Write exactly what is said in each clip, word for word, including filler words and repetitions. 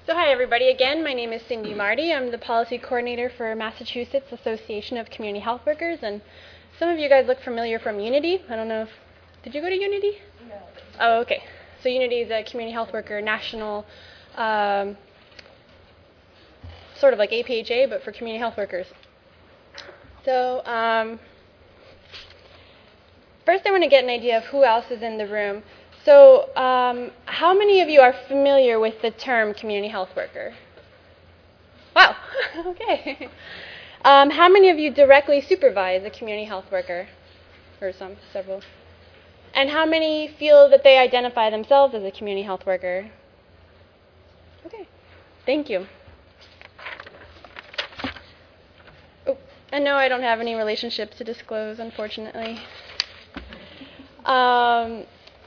So hi everybody again, my name is Cindy Marty. I'm the policy coordinator for Massachusetts Association of Community Health Workers, and some of you guys look familiar from Unity. I don't know if, did you go to Unity? No. Oh, okay. So Unity is a community health worker national, um, sort of like A P H A, but for community health workers. So um, first I want to get an idea of who else is in the room. So um, how many of you are familiar with the term community health worker? Wow, okay. Um, how many of you directly supervise a community health worker? Or some, several. And how many feel that they identify themselves as a community health worker? Okay, thank you. Oh, and no, I don't have any relationships to disclose, unfortunately. Um,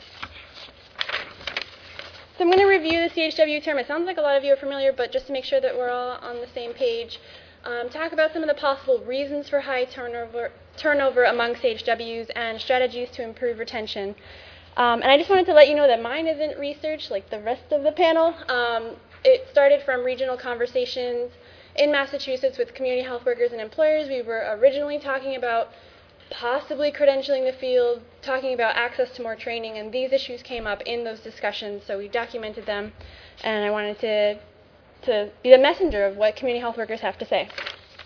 So I'm going to review the C H W term. It sounds like a lot of you are familiar, but just to make sure that we're all on the same page, um, talk about some of the possible reasons for high turnover, turnover among C H Ws and strategies to improve retention. Um, and I just wanted to let you know that mine isn't research like the rest of the panel. Um, it started from regional conversations in Massachusetts with community health workers and employers. We were originally talking about possibly credentialing the field, talking about access to more training, and these issues came up in those discussions, so we documented them, and I wanted to, to be the messenger of what community health workers have to say.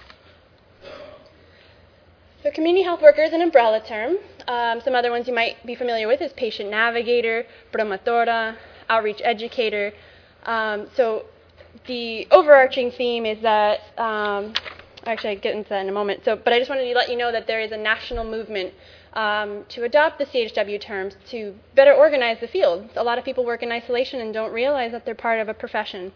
So community health worker is an umbrella term. Um, some other ones you might be familiar with is patient navigator, promotora, outreach educator. Um, so the overarching theme is that um, Actually, I'll get into that in a moment. So, but I just wanted to let you know that there is a national movement um, to adopt the C H W terms to better organize the field. A lot of people work in isolation and don't realize that they're part of a profession.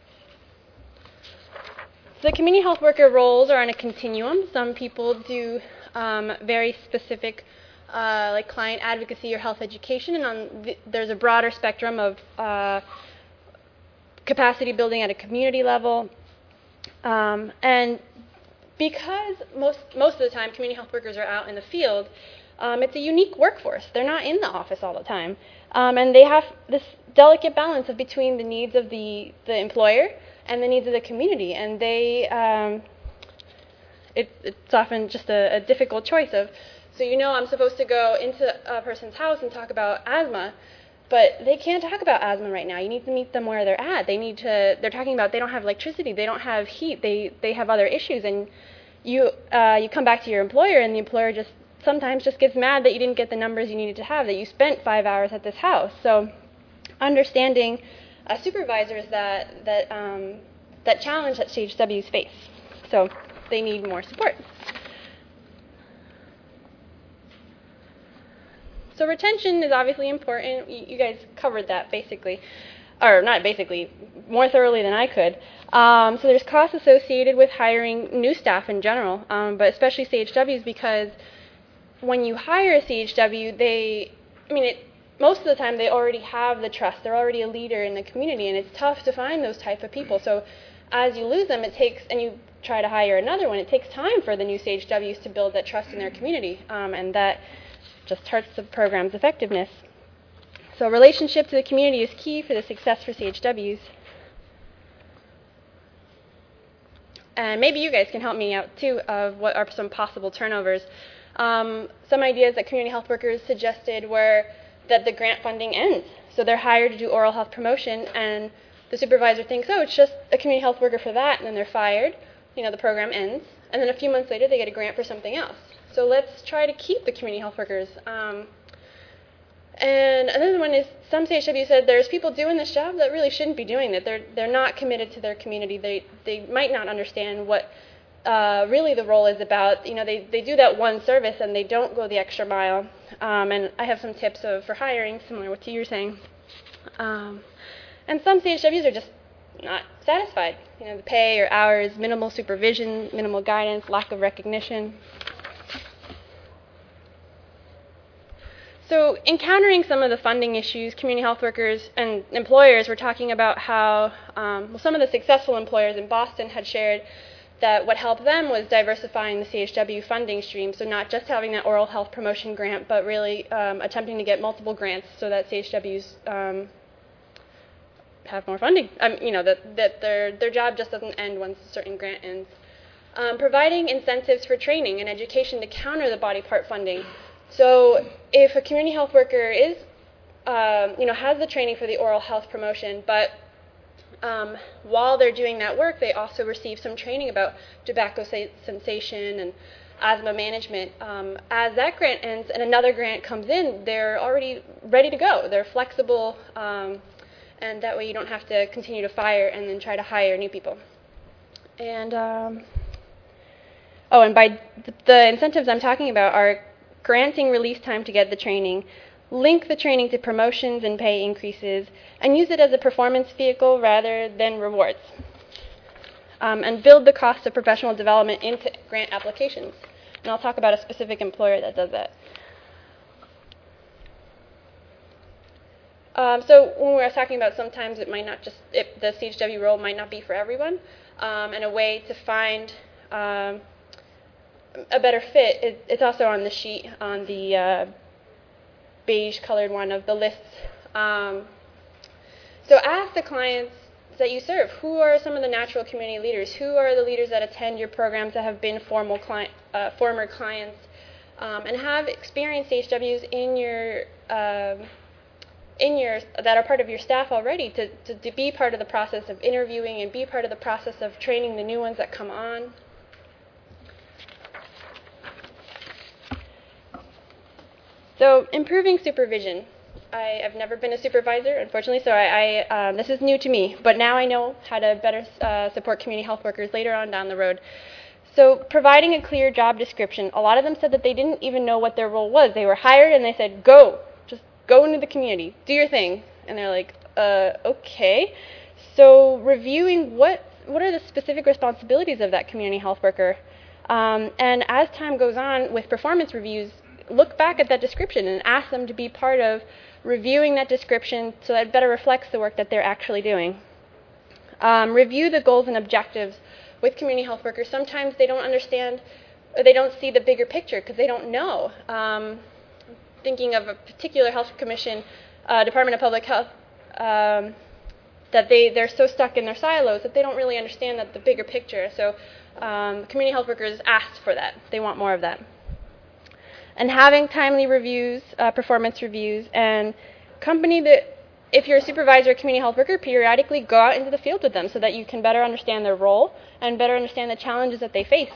So the community health worker roles are on a continuum. Some people do um, very specific uh, like client advocacy or health education, and on the, there's a broader spectrum of uh, capacity building at a community level. Um, and Because most most of the time community health workers are out in the field, um, it's a unique workforce. They're not in the office all the time. Um, and they have this delicate balance of between the needs of the, the employer and the needs of the community. And they, um, it, it's often just a, a difficult choice of, so you know I'm supposed to go into a person's house and talk about asthma, but they can't talk about asthma right now. You need to meet them where they're at. They need to, they're talking about they don't have electricity, they don't have heat, they, they have other issues, and you, uh, you come back to your employer, and the employer just sometimes just gets mad that you didn't get the numbers you needed to have, that you spent five hours at this house. So understanding uh, supervisors that, that, um, that challenge that C H Ws face. So they need more support. So retention is obviously important. You guys covered that basically, or not basically, more thoroughly than I could. Um, so there's costs associated with hiring new staff in general, um, but especially C H Ws, because when you hire a C H W, they, I mean, it, most of the time they already have the trust. They're already a leader in the community, and it's tough to find those type of people. So as you lose them, it takes, and you try to hire another one, it takes time for the new C H Ws to build that trust in their community, um, and that just hurts the program's effectiveness. So relationship to the community is key for the success for C H Ws. And maybe you guys can help me out too of what are some possible turnovers. Um, some ideas that community health workers suggested were that the grant funding ends. So they're hired to do oral health promotion, and the supervisor thinks, oh, it's just a community health worker for that, and then they're fired. You know, the program ends, and then a few months later they get a grant for something else. So let's try to keep the community health workers. Um, and another one is some C H W said there's people doing this job that really shouldn't be doing it. They're they're not committed to their community. They they might not understand what uh, really the role is about. You know, they they do that one service and they don't go the extra mile. Um, and I have some tips of, for hiring, similar to what you were saying. Um, and some C H Ws are just not satisfied. You know, the pay or hours, minimal supervision, minimal guidance, lack of recognition. So encountering some of the funding issues, community health workers and employers were talking about how um, well, some of the successful employers in Boston had shared that what helped them was diversifying the C H W funding stream, so not just having that oral health promotion grant, but really um, attempting to get multiple grants so that C H Ws um, have more funding. Um, you know, that, that their, their job just doesn't end once a certain grant ends. Um, providing incentives for training and education to counter the body part funding. So if a community health worker is, um, you know, has the training for the oral health promotion, but um, while they're doing that work, they also receive some training about tobacco cessation and asthma management. Um, as that grant ends and another grant comes in, they're already ready to go. They're flexible, um, and that way you don't have to continue to fire and then try to hire new people. And um, oh, and by th- the incentives I'm talking about are granting release time to get the training, link the training to promotions and pay increases, and use it as a performance vehicle rather than rewards. Um, and build the cost of professional development into grant applications. And I'll talk about a specific employer that does that. Um, so when we were talking about sometimes it might not just, it, the C H W role might not be for everyone, um, and a way to find um, a better fit, it, it's also on the sheet, on the uh, beige colored one of the lists. Um, so ask the clients that you serve, who are some of the natural community leaders? Who are the leaders that attend your programs that have been formal client, uh, former clients, um, and have experienced H Ws in your um, in your that are part of your staff already to, to, to be part of the process of interviewing and be part of the process of training the new ones that come on. So improving supervision. I have never been a supervisor, unfortunately, so I, I um, this is new to me. But now I know how to better uh, support community health workers later on down the road. So providing a clear job description. A lot of them said that they didn't even know what their role was. They were hired and they said, go, just go into the community, do your thing. And they're like, uh, okay. So reviewing what what are the specific responsibilities of that community health worker. Um, and as time goes on with performance reviews, look back at that description and ask them to be part of reviewing that description so that it better reflects the work that they're actually doing. Um, review the goals and objectives with community health workers. Sometimes they don't understand, or they don't see the bigger picture because they don't know. Um, thinking of a particular health commission, uh, Department of Public Health, um, that they, they're so stuck in their silos that they don't really understand that the bigger picture. So um, community health workers ask for that. They want more of that. And having timely reviews, uh, performance reviews, and company that, if you're a supervisor or community health worker, periodically go out into the field with them so that you can better understand their role and better understand the challenges that they face.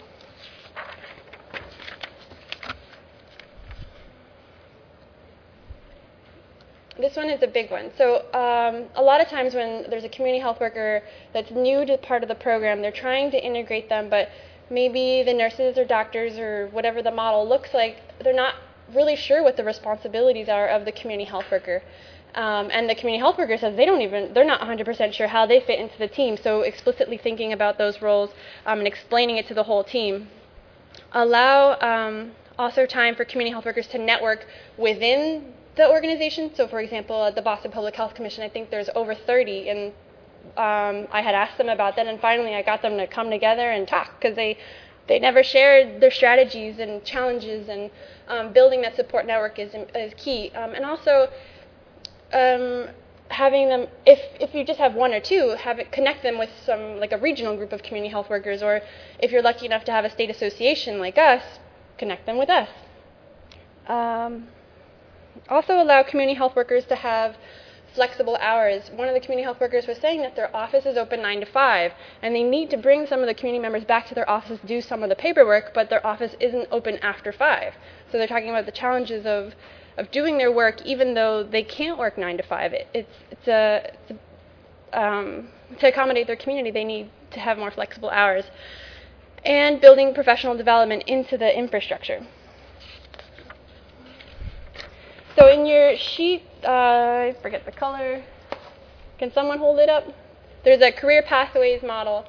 This one is a big one. So um, a lot of times when there's a community health worker that's new to part of the program, they're trying to integrate them, but maybe the nurses or doctors or whatever the model looks like, they're not really sure what the responsibilities are of the community health worker. Um, and the community health worker says they don't even, they're not one hundred percent sure how they fit into the team. So explicitly thinking about those roles um, and explaining it to the whole team. Allow um, also time for community health workers to network within the organization. So for example, at the Boston Public Health Commission, I think there's over thirty, and Um, I had asked them about that, and finally I got them to come together and talk because they, they never shared their strategies and challenges, and um, building that support network is is key. Um, and also um, having them, if if you just have one or two, have it connect them with some like a regional group of community health workers, or if you're lucky enough to have a state association like us, connect them with us. Um, also allow community health workers to have flexible hours. One of the community health workers was saying that their office is open nine to five, and they need to bring some of the community members back to their office to do some of the paperwork, but their office isn't open after five. So they're talking about the challenges of, of doing their work even though they can't work nine to five. It, it's it's a, it's a um, to accommodate their community, they need to have more flexible hours. And building professional development into the infrastructure. So in your sheet, uh, I forget the color. Can someone hold it up? There's a career pathways model.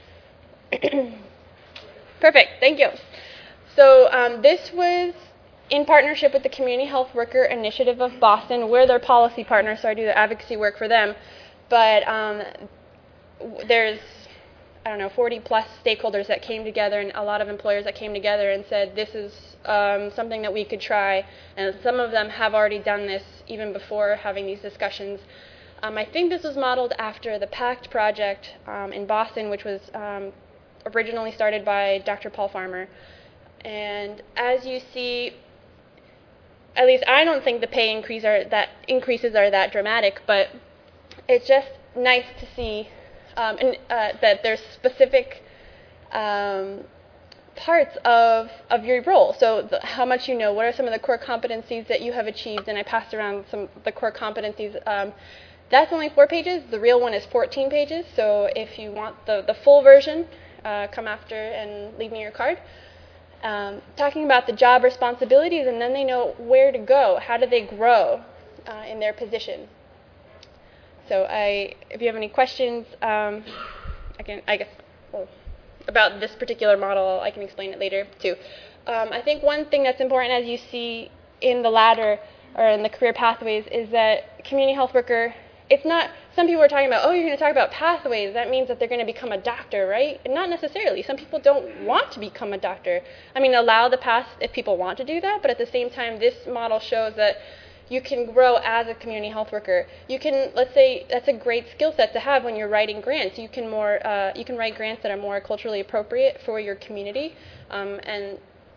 Perfect, thank you. So um, this was in partnership with the Community Health Worker Initiative of Boston. We're their policy partner, so I do the advocacy work for them. But um, there's, I don't know, forty plus stakeholders that came together, and a lot of employers that came together and said this is um, something that we could try. And some of them have already done this even before having these discussions. Um, I think this was modeled after the PACT project um, in Boston, which was um, originally started by Doctor Paul Farmer. And as you see, at least I don't think the pay increase are that increases are that dramatic, but it's just nice to see um, and, uh, that there's specific um, parts of, of your role. So the, how much you know, what are some of the core competencies that you have achieved, and I passed around some of the core competencies. Um, that's only four pages. The real one is fourteen pages, so if you want the, the full version, uh, come after and leave me your card. Um, talking about the job responsibilities, and then they know where to go. How do they grow uh, in their position? So I, if you have any questions, um, I can, I guess, well, about this particular model, I can explain it later too. Um, I think one thing that's important, as you see in the ladder or in the career pathways, is that community health worker, it's not, some people are talking about, oh, you're going to talk about pathways, that means that they're going to become a doctor, right? And not necessarily. Some people don't want to become a doctor. I mean, allow the path if people want to do that, but at the same time, this model shows that you can grow as a community health worker. You can, let's say, that's a great skill set to have when you're writing grants. You can more, uh, you can write grants that are more culturally appropriate for your community, um, and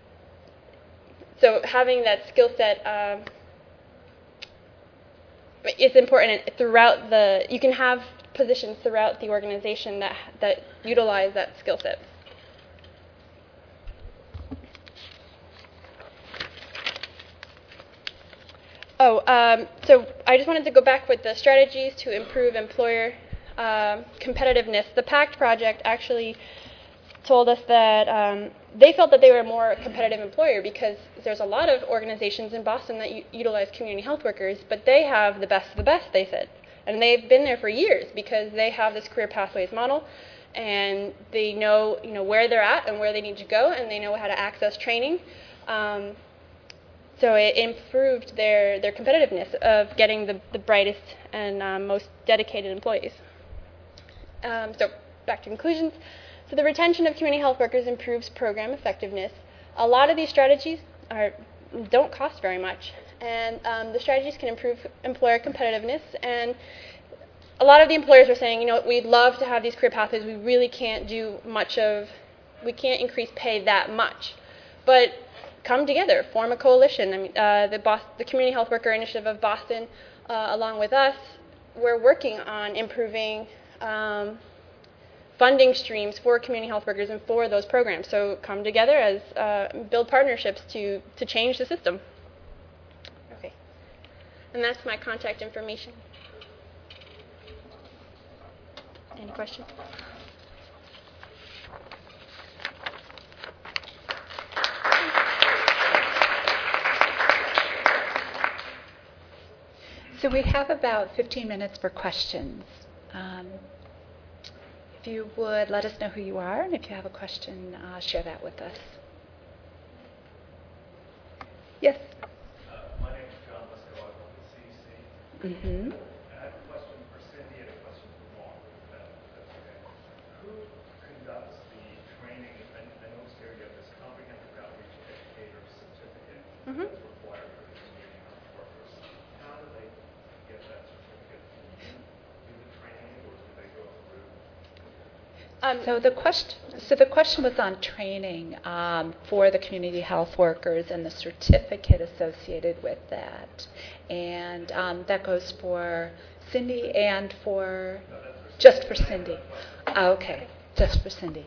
so having that skill set uh, is important throughout the. You can have positions throughout the organization that that utilize that skill set. Oh, um, so I just wanted to go back with the strategies to improve employer um, competitiveness. The PACT project actually told us that um, they felt that they were a more competitive employer because there's a lot of organizations in Boston that u- utilize community health workers, but they have the best of the best, they said. And they've been there for years because they have this career pathways model, and they know, you know, where they're at and where they need to go, and they know how to access training. Um, So it improved their, their competitiveness of getting the, the brightest and um, most dedicated employees. Um, so back to conclusions. So the retention of community health workers improves program effectiveness. A lot of these strategies are, don't cost very much. And um, the strategies can improve employer competitiveness. And a lot of the employers are saying, you know, we'd love to have these career pathways. We really can't do much of, we can't increase pay that much. But come together, form a coalition. I mean, uh, the, Boston, the Community Health Worker Initiative of Boston, uh, along with us, we're working on improving um, funding streams for community health workers and for those programs. So come together as uh, build partnerships to to change the system. Okay, and that's my contact information. Any questions? So we have about fifteen minutes for questions. Um, if you would let us know who you are, and if you have a question, uh, share that with us. Yes? Uh, my name is John Lisco. I work at C E C. Mm-hmm. And I have a question for Cindy and a question for Dawn. If that, if that's okay. Who conducts the training? I, I noticed here you have this comprehensive outreach educator certificate Mm-hmm. that's required for the community health workers. How do they get that certificate? Do you do the training, or do they go through? Um, So the question, so the question was on training um, for the community health workers and the certificate associated with that, and um, that goes for Cindy and for just for Cindy. Oh, okay, just for Cindy.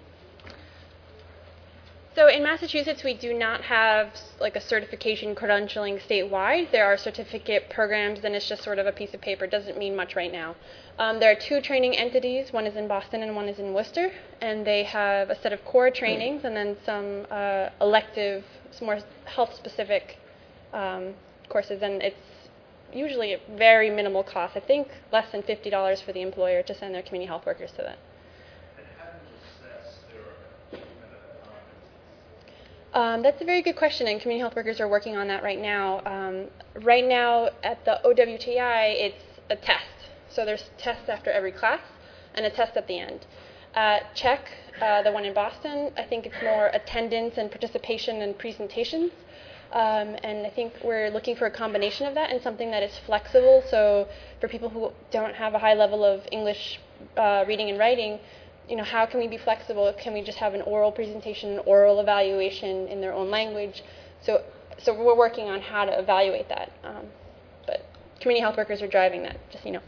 So in Massachusetts, we do not have like a certification credentialing statewide. There are certificate programs, and it's just sort of a piece of paper. It doesn't mean much right now. Um, there are two training entities. One is in Boston and one is in Worcester, and they have a set of core trainings and then some uh, elective, some more health-specific um, courses. And it's usually a very minimal cost. I think less than fifty dollars for the employer to send their community health workers to that. And how do you assess their achievement of competencies? Um, that's a very good question, and community health workers are working on that right now. Um, right now at the O W T I, it's a test. So there's tests after every class and a test at the end. At C H E C, uh, the one in Boston, I think it's more attendance and participation and presentations. Um, and I think we're looking for a combination of that and something that is flexible. So for people who don't have a high level of English uh, reading and writing, you know, how can we be flexible? Can we just have an oral presentation, an oral evaluation in their own language? So, so we're working on how to evaluate that. Um, but community health workers are driving that, just so you know.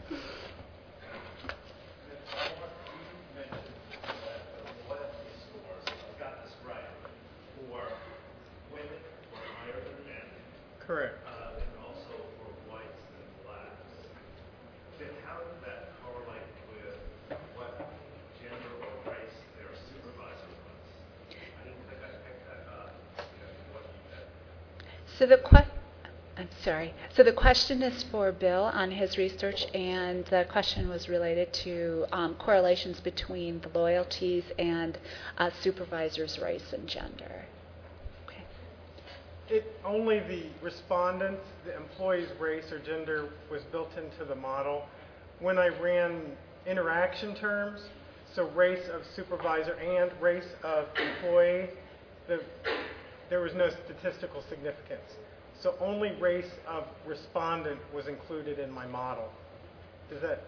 Correct. Uh, and also for whites and blacks. Then how does that correlate with what gender or race their supervisor was? I didn't think I picked that up. You know, what you said. So the que- I'm sorry. So the question is for Bill on his research, and the question was related to um, correlations between the loyalties and uh, supervisors' race and gender. Okay. It only the respondents, the employee's race or gender was built into the model. When I ran interaction terms, so race of supervisor and race of employee, the, there was no statistical significance. So only race of respondent was included in my model. Does that?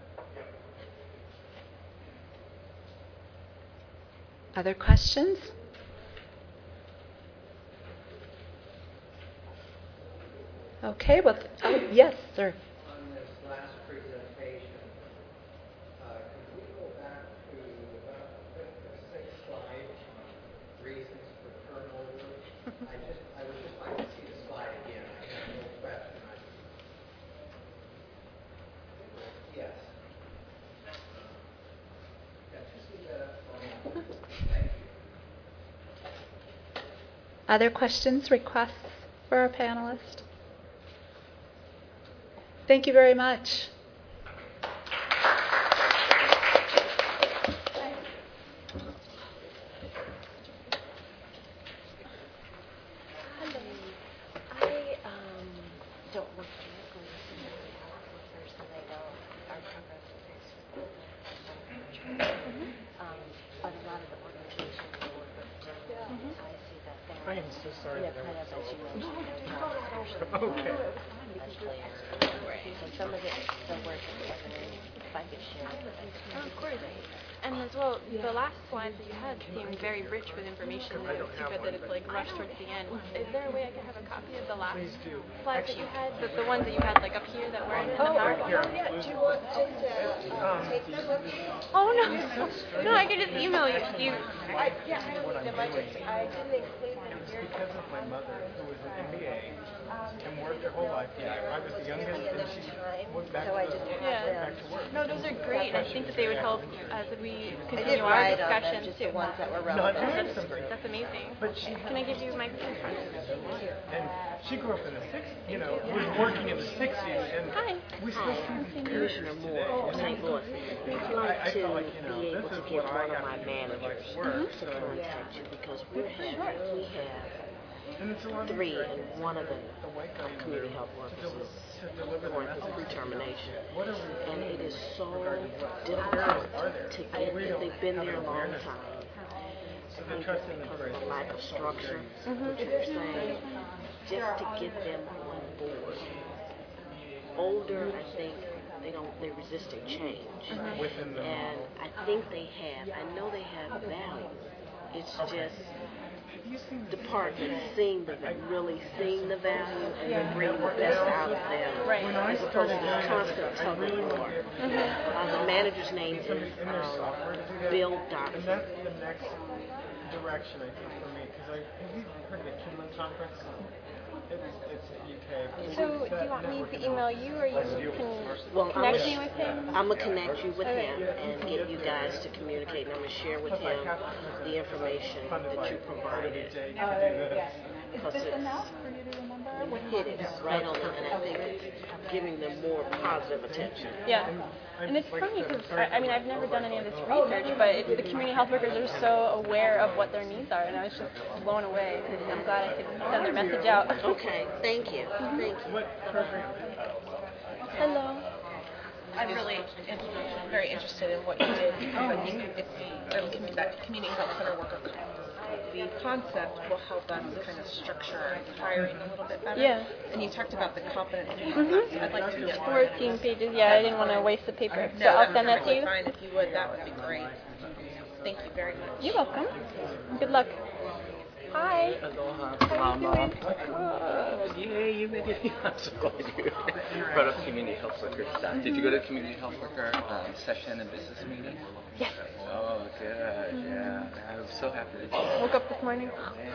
Other questions? Okay, well, th- oh, yes, sir. On this last presentation, uh, can we go back to about the sixth slide on reasons for turnover? I just, I would just like to see the slide again. I have no question. I, yes. Yeah, just leave that up for a moment. Thank you. Other questions, requests for our panelists? Thank you very much. I um, don't work directly with community health workers, and I know our program is um, but a lot of the organizations I work with, mm-hmm. I see that they're I am so sorry yeah, that I kind of, was as so you late. mentioned, they're job descriptions. Okay. That's clear. And some of it, the work that they're doing, if I could share it with them. Oh, of course. And as well, the last slides that you had seemed very rich with information. It was too bad that it's like rushed towards the end. Is there a way I can have a copy of the last Please do. slides that you had? The, the ones that you had like up here that weren't in the Oh, PowerPoint? here. Do you want just to uh, take them with you? Oh no. No, I could just email you. you. I, yeah, I don't need them. I just, I didn't include them It's here. because of my mother, who was an M B A and worked her whole life here. I was the youngest, and she went back to, the, Yeah. back to work. No, those are great. I think that they would help as we I did continue our write on them, discussion just too. the ones that were Not relevant. doing something. That's amazing. But she Can I give you my pen? And she grew up in the sixties, you know, was working in the sixties, and Hi. we still see these Commissioner barriers Moore of today. Saint Louis. We'd I, like I to felt like, you know, be able this to is get what one I of got my to do to like managers work. to contact you because we're having, we have And it's a lot three, easier, I and think, one of the the white guy in community there health to, workers del- is to deliver the going through message. pre-termination. What are we And it is so regarding what difficult barriers are there? to get, We if don't they've been have there a an long awareness. time. So the trust in the Because grace of the lack of is so structure, very- what you're saying, just to get them on board. Older, I think, they don't, they resist a change. within the And model. I think they have, I know they have value. It's just Have you seen the departments seeing the, really seeing the value and then bring the best out of them. Right. When I As opposed started to doing constant this, I tug of really war. wanted to be able to Uh, the manager's name get is somebody in their um, software to do that. Bill And Dotson. that's the next direction, I think, for me. Because I have you heard of the Kinlan Conference? It's, it's U K. but So, it's do that you want me network to in email Boston. you, or you can Well, I'm connect gonna, me with him? I'm gonna connect you with Okay. him and get you guys to communicate, and I'm gonna share with him the information Funded that by you provided. R W J to do this. Because it's, you hit it right on it, and I think it's giving them more positive attention. Yeah. And it's funny because, I, I mean, I've never done any of this research, but it, the community health workers are so aware of what their needs are, and I was just blown away. I'm glad I could send their message out. Okay, thank you, thank you. What program? Hello. I'm really in, very interested in what you did because I think it's the, commu- that community health center worker the concept will help us kind of structure hiring a little bit better. Yeah. And you talked about the competent interview Mhm. process. I'd like to get more. fourteen pages. Yeah, I didn't want to waste the paper. No, So I'll that's send that to perfectly you. fine. If you would, that would be great. Thank you very much. You're welcome. Good luck. Hi. Aloha, How you Mama. doing? Oh, yay, you made it. I'm so glad you brought up community health worker stuff. Did you go to the community health worker um, session and business meeting? Yes. Oh, good. Yeah. I'm so happy that you Woke up this morning.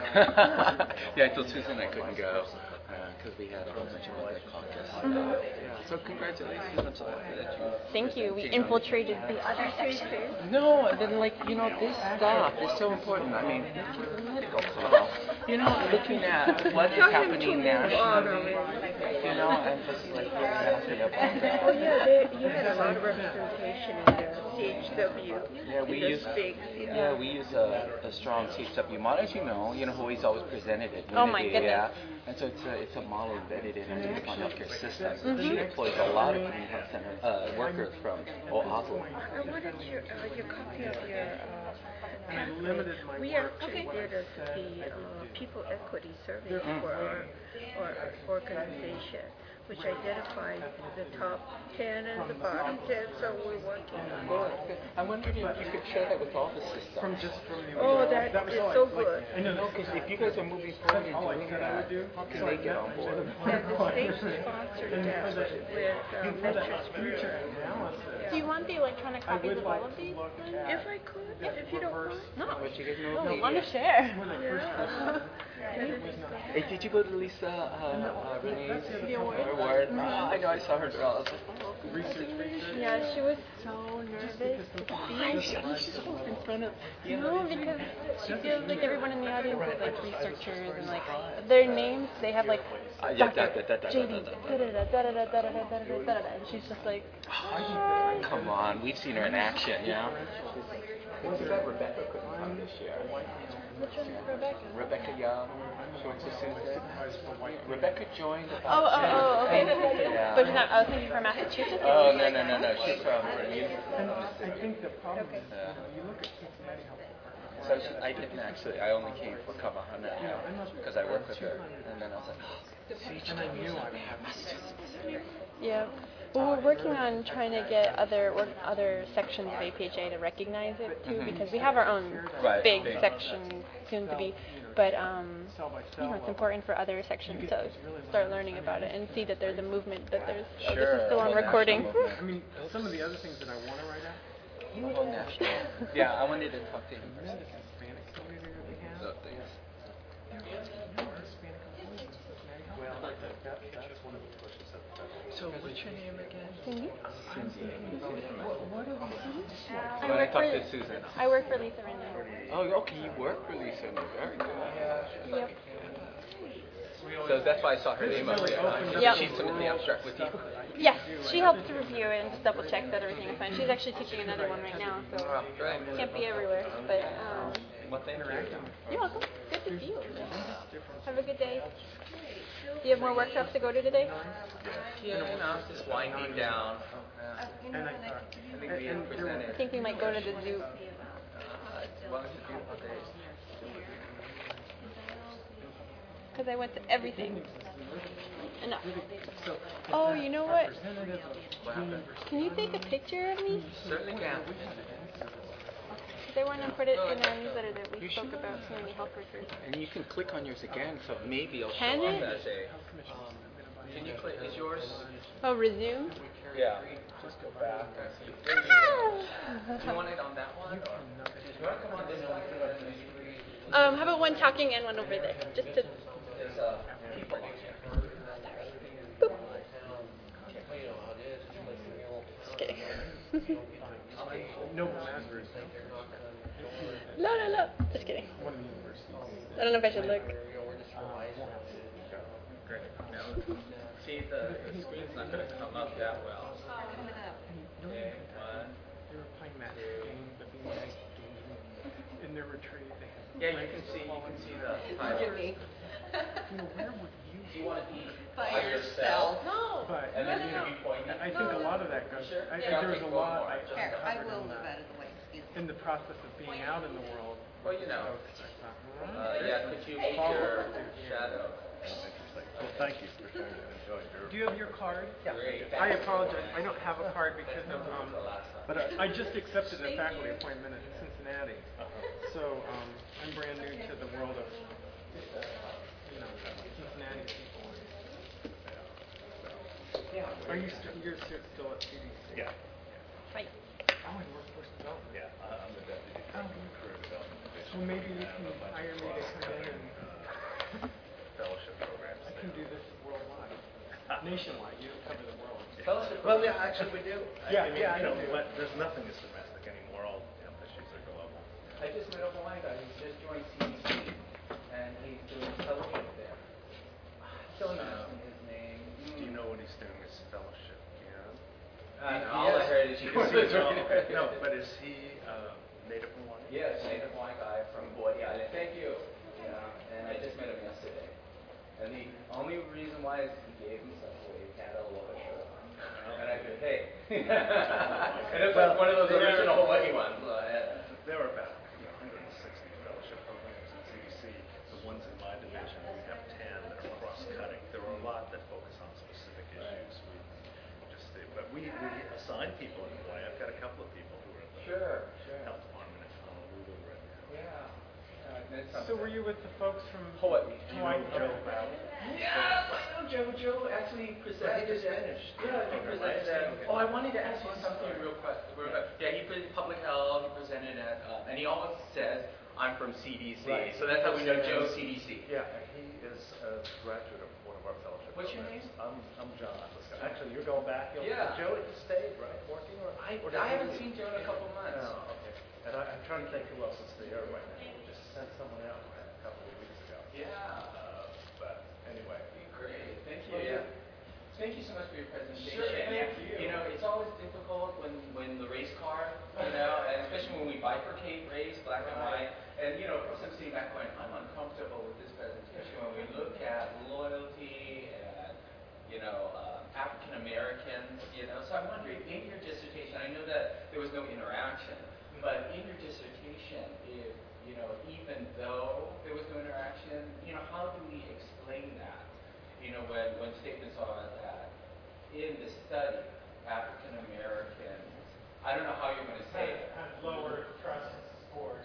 Yeah, I told Susan I couldn't go because we had a whole bunch of other caucus. Mhm. Yeah, so congratulations. I'm so happy that you. Thank you. We came. infiltrated the other section. No, and then like, you know, this stuff is so important. I mean, let it go, Carl. You know, looking at what is happening nationally, you know, and just like really happy about that. Well, yeah, there, you had a lot of representation in the C H W. Yeah, we in the use speaks, you know. yeah we use a, a strong C H W model, as you know. You know who he's always presented it. Oh, my Unity, goodness. Yeah, and so it's a it's a model embedded in our Yukon healthcare system. Mhm. She employs a lot of community health center uh, workers from Oahu. I wanted your, uh, your copy of your, uh, I limited my we work actually to what did it a, said. the, uh, people equity survey Mhm. for our, our organization, which identified the top ten and the bottom ten, so we're working on it. I wondered if you could share that with all the systems. From just from the Oh, that was is all I- so like, good. I know, No, because if you guys are moving forward and all I doing said I that, would do. how can So they I get met on board? And the state sponsored And for that the, with, uh, and for the Metrics Group. future analysis, Do you want the electronic I copies would of all like of to these? look then? at If I could, if you don't mind. No. But you guys know No, we the- want to share. when I first was, it was not. Hey, did you go to Lisa uh, uh, Renee's The award? award? Oh, I know, I saw her draw. I was like, oh, Research, research. Yeah, she was so nervous. why? She was just in front of. No, because she feels like everyone in the audience is like researchers and like their names, they have like Uh, yeah, Doctor da- da- da- da- J D, da- da- da da da da da da da da da da da, and she's just like, Come on, we've seen her in action, yeah. What's that Rebecca couldn't come this year? which one's Rebecca? Rebecca Young, she went to Susan. Rebecca joined Oh, about oh, oh, okay. Yeah. But she's not, I was thinking from Massachusetts. Oh, no, no, no, no, she's from Bermuda. And I think the problem is, Yeah. you look at Cincinnati Health. So she, I didn't actually, I only came for Kavahana because I work with her. And then I was like, oh, And I knew I would have. Yeah. Well, we're working on trying to get other work, other sections of A P H A to recognize it too, Mhm. because we have our own Right, big big. section soon to be. But um, you know, it's important for other sections to start learning about it and see that there's a movement. That there's. Oh, this is still on Sure. recording. I mean, some of the other things that I want to write out, You will go national. Yeah, I wanted to talk to you. the Hispanic community that we have. So, thanks. So what's your name again? Cindy? Cindy. What, what are I When I work talk for. to Susan. I work for Lisa Rendon. Oh, okay, you work for Lisa. Very good. Yep. So that's why I saw her name up there. Yep. She submitted the abstract with you. Yes, she helps to review it and just double check that everything is fine. She's actually teaching another one right now, so Oh, great. can't be everywhere. But um, Well, thank you. you're welcome. Good to see you. Have a good day. Do you have more workshops to go to today? Yeah, you know, just winding down. And I thought, I think we had I presented. think we might go to the zoo. Uh, well, it's a beautiful day. Because I went to everything. Enough. Oh, you know what? Can you take a picture of me? Certainly can. Because I want to put it in our newsletter that we spoke about community health workers. And you can click on yours again, so maybe it'll Can show up it? as a. Um, can you click? Is yours? Oh, resume? Yeah. Just go back. Do you want it on that one? Or? You want to come on this one? Um, how about one talking and one over there? Just to. There's uh, people on here. Boop. Just kidding. Noble Raspberries. No, no, no. Just kidding. One of the universities. I don't know if I should look. Great. Now, see, the, the screen's not going to come up that well. Okay, one. They were playing that game, the B S game, in their retreat. They had Yeah, you can see, you can see the title. You know, where would you Do you want to eat By by yourself? yourself. But And then you know, you point. I think a lot of that goes. I, I, Yeah. there's a lot I Here, I uncovered will in, move the, out of the way, excuse me. in the process of being out in the world. Well, you know. Uh, yeah, could you meet your shadow? Well, thank you for sharing that. Enjoy your. Do you have your card? Great. I apologize. I don't have a card because of, um, But I, I just accepted a faculty appointment at Cincinnati. So um, I'm brand new to the world of, you know, Cincinnati people. yeah. Are you st- you're st- still at C D C? Yeah. Hi. Oh, in workforce development. Yeah. I- I'm the deputy Oh. career development division. Well, maybe you can hire me to come in and Fellowship programs. I can do this worldwide, nationwide. You don't cover the world. Fellowship. Well, yeah, actually we do. Yeah, I mean, yeah, I you know, do. but there's nothing is domestic anymore. All you know, issues are global. I just met a Hawaiian guy who just joined C D C, and he's doing fellowship there. Don't ask me his name. Do you know what he's doing as fellowship? You know? I know, all I heard is he was Is he- doing it. no, but is he uh, native Hawaiian? Yes, native Hawaiian guy from Hawaii Island. Thank you. Yeah, and I just met him yesterday. And the only reason why is he gave himself away. He had a lower shirt on. And I said, hey. And it's like one of those original Hawaii ones. Uh, There are about you know, one hundred sixty fellowship programs at C D C. The ones in my division, we have ten that are cross-cutting. There are a lot that focus on specific issues. We just, uh, but we, we assign people in Hawaii. I've got a couple of people who are at the Sure, sure. health department in Honolulu right now. Yeah. Uh, that's So something. were you with the folks from Hawaii. Do you Hawaii? know Joe Valley? Yeah, I know Joe. Joe actually presented. just at- finished. Yeah, he Okay, presented. right. at- Okay. Oh, I wanted to ask you something real quick. real quick. Yeah, he presented public health. He presented at, uh, and he always says, "I'm from C D C." Right. So that's how we know Joe C D C. Yeah, he is a graduate of one of our fellowship What's your programs. name? I'm, I'm John. Actually, you're going back. You'll- Yeah. Joe, you stayed, right, working, or? I, or did I you haven't leave? seen Joe in a couple months. No, okay. And I, I'm trying to think who else is there right now. We just sent someone out a couple of weeks ago. Yeah. Uh, but anyway. Great. Thank you. Well, Yeah. yeah. Thank you so much for your presentation. Sure, thank yeah, you. You know, it's always difficult when, when the race card, you know, and especially when we bifurcate race, black and white. And, you know, of course I'm sitting back going, I'm uncomfortable with this presentation when we look at loyalty and, you know, uh, African Americans, you know. So I'm wondering, in your dissertation, I know that there was no interaction, but in your dissertation, if, you know, even though there was no interaction, you know, how do we explain that? You know, when, when statements are that in the study, African Americans, I don't know how you're going to say it. Have lower trust scores.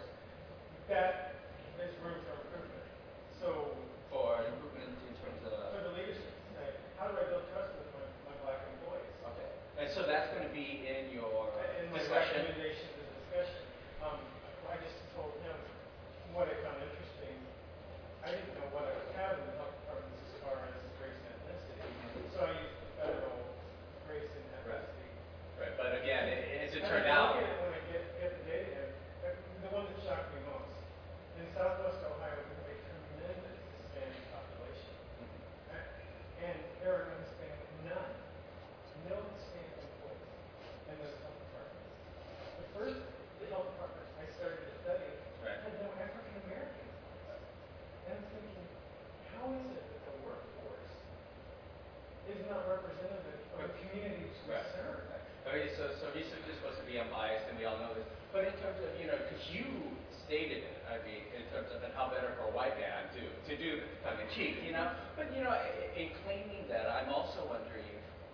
That is room for improvement. So For improvement in terms for of, the leadership, say, how do I build trust with my, my black employees? okay. And so that's going to be in your In my discussion? recommendation to the discussion, um, I just told him what I found interesting. I didn't know what I would have in the health departments as far as race and ethnicity. So I used the federal race and ethnicity. Right, but again, it, as it And turned I out, look at it when I get, get the data in, uh, the one that shocked me most. In Southwest Ohio, we have a tremendous Hispanic population. Uh, And there are no Hispanic, none, no Hispanic employees in those health departments. The first health department I started to study Right. had no African Americans. And I'm thinking, how is it that the workforce is not representative of the communities we Right. serve? okay, so, so research is supposed to be unbiased, and we all know this. But in terms of, you know, because you stated it, I mean, in terms of, and how better for a white man to, to do this, tongue in cheek, you know? But, you know, in claiming that, I'm also wondering,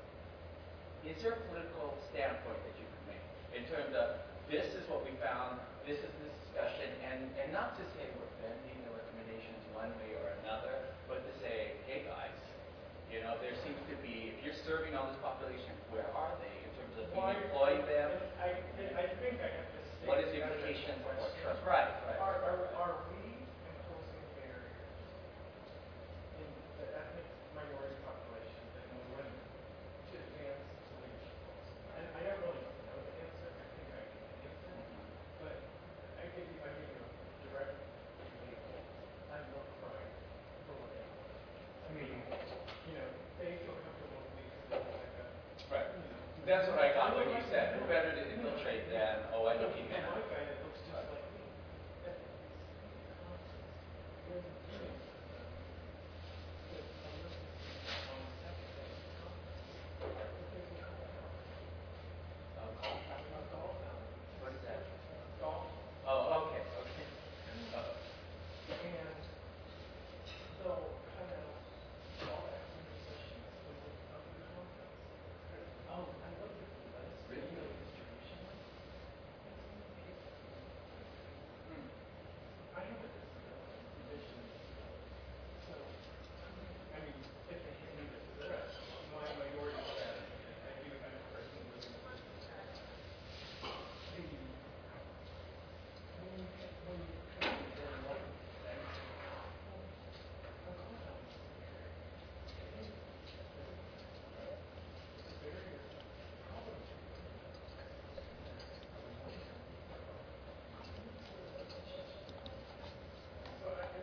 is there a political standpoint that you could make in terms of, this is what we found, this is the discussion, and, and not to say we're bending the recommendations one way or another, but to say, hey guys, you know, there seems to be, if you're serving all this population, where are they in terms of Why- being employing them? I, I think I have to state. What is the that implication for question. trust? Right, right. Are, are, are we imposing barriers in the ethnic minority population and the women to advance leadership roles? And I don't really know the answer. I think I can answer. But I give you, I give you a direct example. I'm not crying for what they want. I mean, you know, they feel comfortable with me because they're like a, Right. you know. That's what I got when you said, who better to infiltrate than, oh, I know people